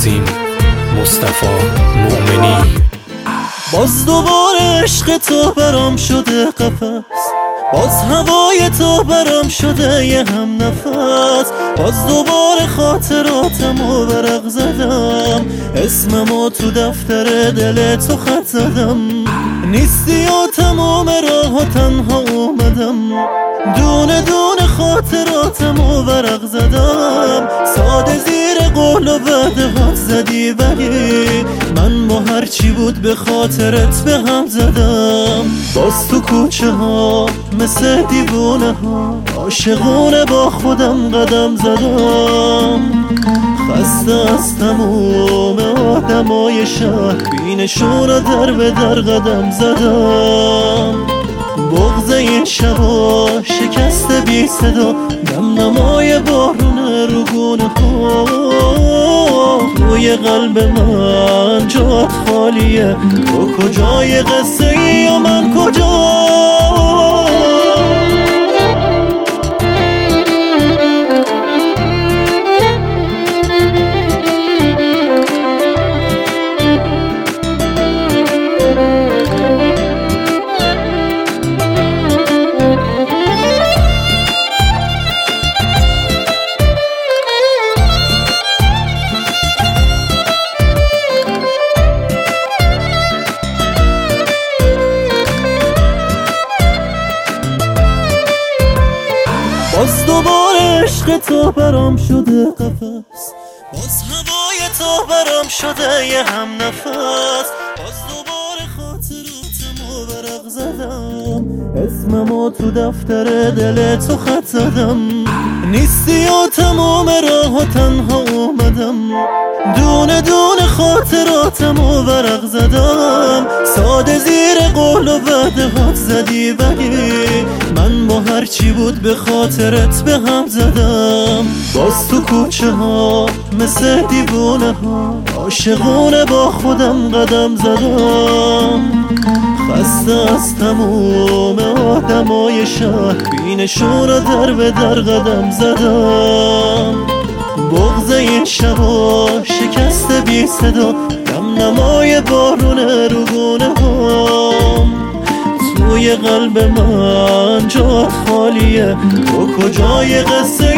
عظیم مصطفی مؤمنی. باز دوباره عشق تو برام شده قفس، باز هوای تو برام شده یه هم نفس. باز دوباره خاطراتمو ورق زدم، اسممو تو دفتر دل تو خط زدم. نیستی و تمام راه تنها اومدم، دونه دونه خاطراتمو ورق زدم. ساده زیر قول و وعده هات زدی، ولی من با هرچی بود به خاطرت به هم زدم. باز تو کوچه ها مثل دیوونه ها عاشقونه با خودم قدم زدم. خسته از تموم آدمای شهر، بینشون رو در به در قدم زدم. بغض این شبا شکست بی صدا، نمنمای بارونه رو گونه ها. روی قلب من جات خالیه، تو کجای قصه ای و من کجا؟ باز دوباره عشق تو برام شده قفس، باز هوای تو برام شده یه هم نفس. باز دوباره خاطراتمو ورق زدم، اسممو تو دفتر دل تو خط زدم. نیستی و تمام راه تنها اومدم، دونه دونه خاطراتمو ورق زدم. ساده زیر قول و وعده هات زدی، ولی من با هرچی بود به خاطرت به هم زدم. باز تو کوچه ها مثل دیوونه ها عاشقونه با خودم قدم زدم. خسته از تموم آدمای شهر، بینشون رو در به در قدم زدم. بغض این شبا شکست بی صدا، نمنمای بارونه رو گونه هام. توی قلب من جات خالیه، تو کجای قصه